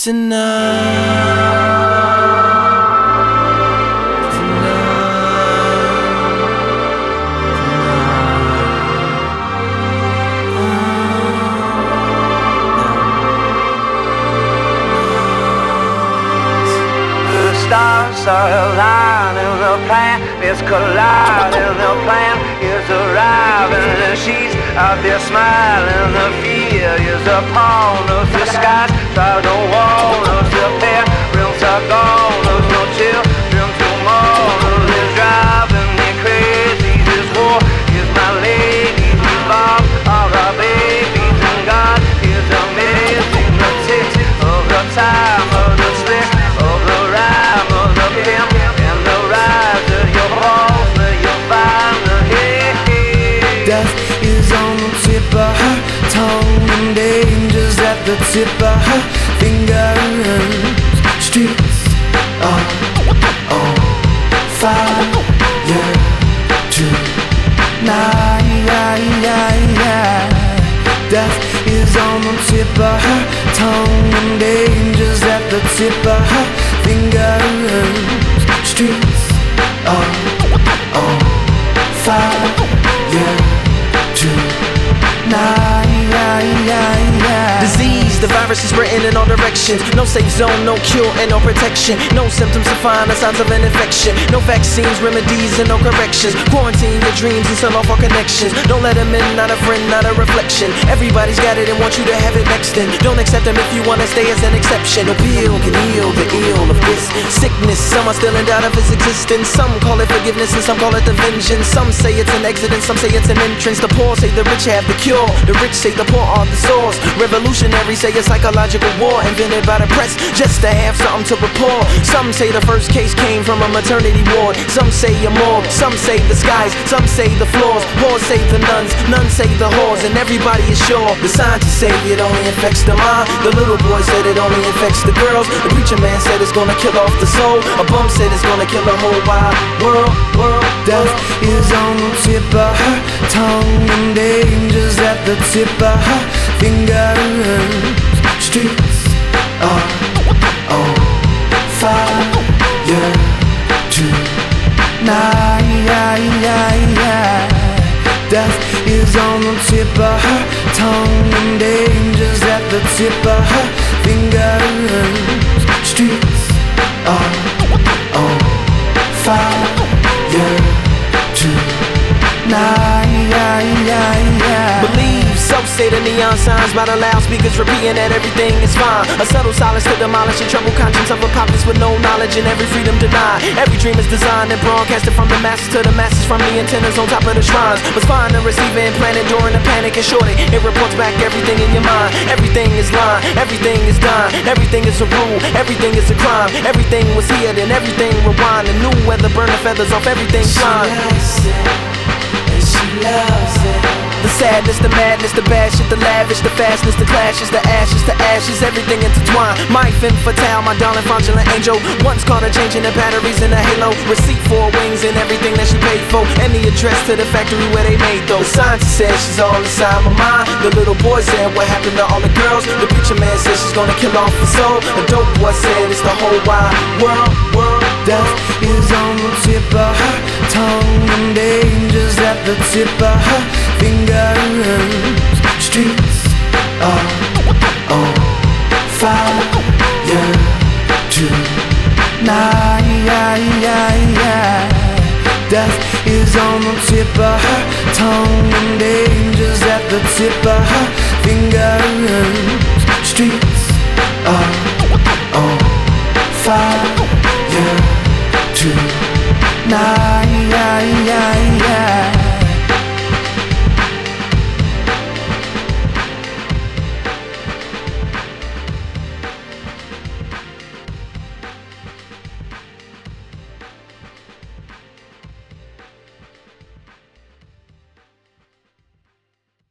Stars are aligning, the plan is colliding, the plan is arriving, and she's out there smiling. The fear is upon us, the skies try to warn us. The parents are gone, there's no children to mourn us. It's driving me crazy, this war is my lady. We lost all our babies, and God is amazing. The tick of the time of the slick of the rhyme of the pimp and the rise of your balls that you'll find the hate. Death is on the tip of her tongue, and danger's at the tip of her fingers. Streets are on fire tonight. Death is on the tip of her tongue, and danger's at the tip of her fingers. Streets are on fire tonight. Disease, the virus is spreading in all directions. No safe zone, no cure and no protection. No symptoms to find the signs of an infection. No vaccines, remedies and no corrections. Quarantine your dreams and sell off all connections. Don't let them in, not a friend, not a reflection. Everybody's got it and want you to have it next then. Don't accept them if you wanna stay as an exception. No pill can heal the ill of this sickness. Some are still in doubt of its existence. Some call it forgiveness and some call it the vengeance. Some say it's an exit and some say it's an entrance. The poor say the rich have the cure. The rich say the poor are the source. Revolutionaries say a psychological war invented by the press just to have something to report. Some say the first case came from a maternity ward. Some say a morgue. Some say the skies. Some say the floors. Whores say the nuns. Nuns say the whores. And everybody is sure. The scientists say it only infects the mind. The little boy said it only infects the girls. The preacher man said it's gonna kill off the soul. A bum said it's gonna kill the whole wide world. Death is on the tip of her tongue, and danger's at the tip of her fingers. Streets are on fire tonight. Death is on the tip of her tongue, and danger's at the tip of her fingers. Streets are on fire tonight. Believe, so say the neon signs by the loudspeakers repeating that everything is fine. A subtle silence to demolish the troubled conscience of a populace with no knowledge and every freedom denied. Every dream is designed and broadcasted from the masses to the masses, from the antennas on top of the shrines. Was fine to receive and implanted during the panic and shorty. It reports back everything in your mind. Everything is lying, everything is dying, everything is a rule, everything is a crime. Everything was here, then everything rewind. The new weather burn the feathers off everything flying. She loves it. The sadness, the madness, the bad shit, the lavish, the fastness, the clashes, the ashes, everything intertwined. My femme fatale, my darling fraudulent angel. Once caught her changing the batteries in a halo. Receipt for wings and everything that she paid for. And the address to the factory where they made those. The scientist said she's all inside my mind. The little boy said what happened to all the girls. The preacher man said she's gonna kill off the soul. The dope boy said it's the whole wide world. Death is on the tip of her tongue, and danger's at the tip of her fingers. Streets are on fire tonight. Death is on the tip of her tongue, and danger's at the tip of her fingers. Streets are on fire tonight.